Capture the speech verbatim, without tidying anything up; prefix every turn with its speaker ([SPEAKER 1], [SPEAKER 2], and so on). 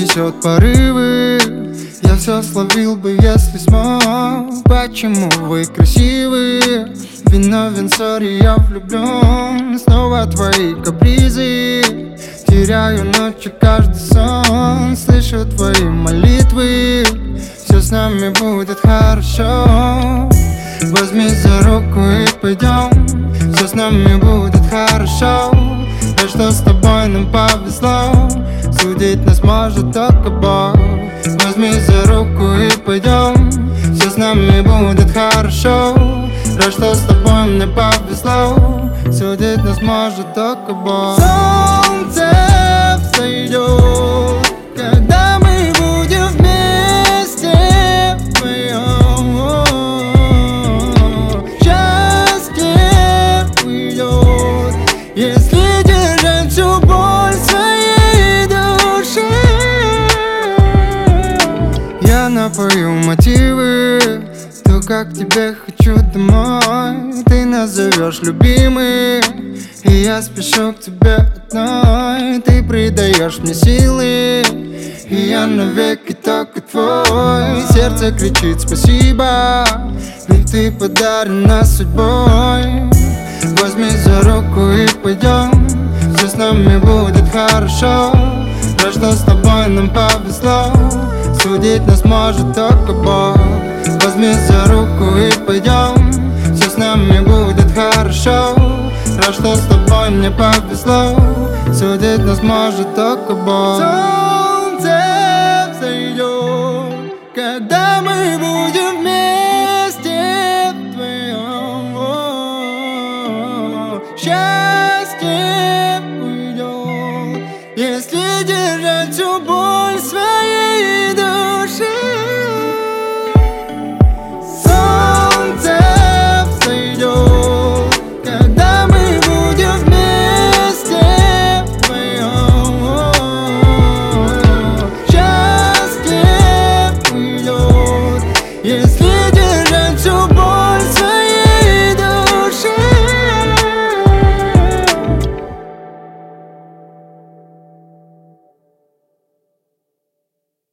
[SPEAKER 1] снесет порывы. Я все словил бы, если смог. Почему вы красивые? Виновен, сори, я влюблен. Снова твои капризы. Теряю ночью каждый сон. Слышу твои молитвы. Все с нами будет хорошо. Возьми за руку и пойдем. Все с нами будет хорошо. А что с тобой нам повезло? Судить нас может только Бог. Возьми за руку и пойдем. Все с нами будет хорошо. Рад, что с тобой мне повезло. Судить нас может только Бог. Солнце взойдет, когда мы будем вместе вдвоем. Счастье уйдет, если держать всю боль в своей душе. Я напою мотивы, то, как тебе хочу домой. Ты назовешь любимый, и я спешу к тебе одной. Ты придаешь мне силы, и я навеки только твой. Сердце кричит спасибо, ведь ты подарена судьбой. Возьми за руку и пойдем. Все с нами будет хорошо. Рад, что с тобой нам повезло. Судить нас может только Бог. Возьми за руку и пойдем. Все с нами будет хорошо. Рад, что с тобой мне повезло. Судить нас может только Бог. Солнце взойдет, когда